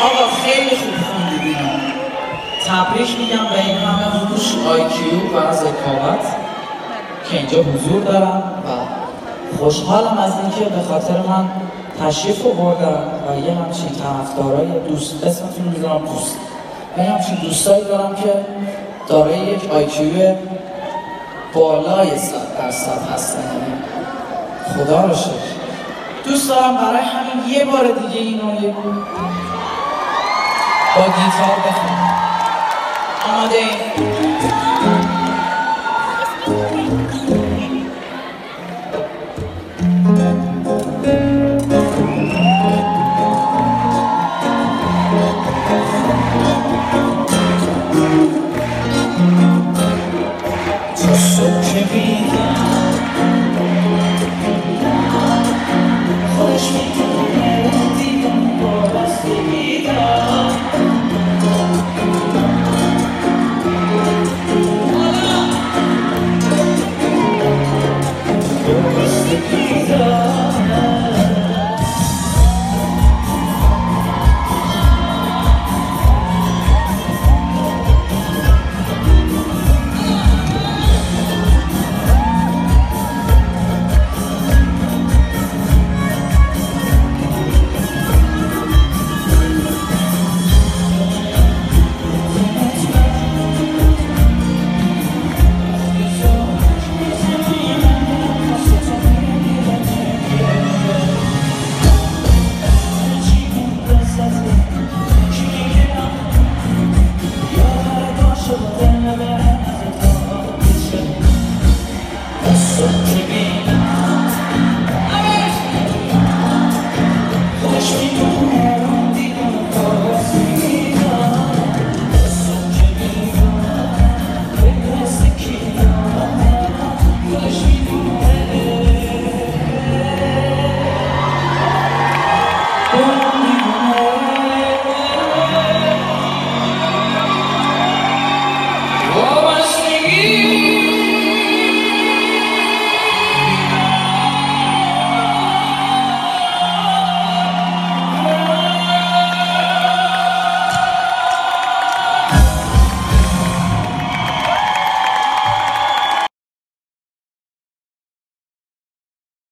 آقا خیلی خوب خوندید اینو. تبریک میگم به این همه هوش، IQ و ذکاوت که اینجا حضور دارن و خوشحالم از اینکه به خاطر من تشریف آوردن و یه همچین طرفدارای دوست، اسمتون رو میذارم دوست، و یه همچین دوستایی دارم که دارای یک IQ بالای 100% هستن. خدا رو شکر. دوست دارم برای همین یه بار دیگه اینو با گیتار بخونم. آماده این؟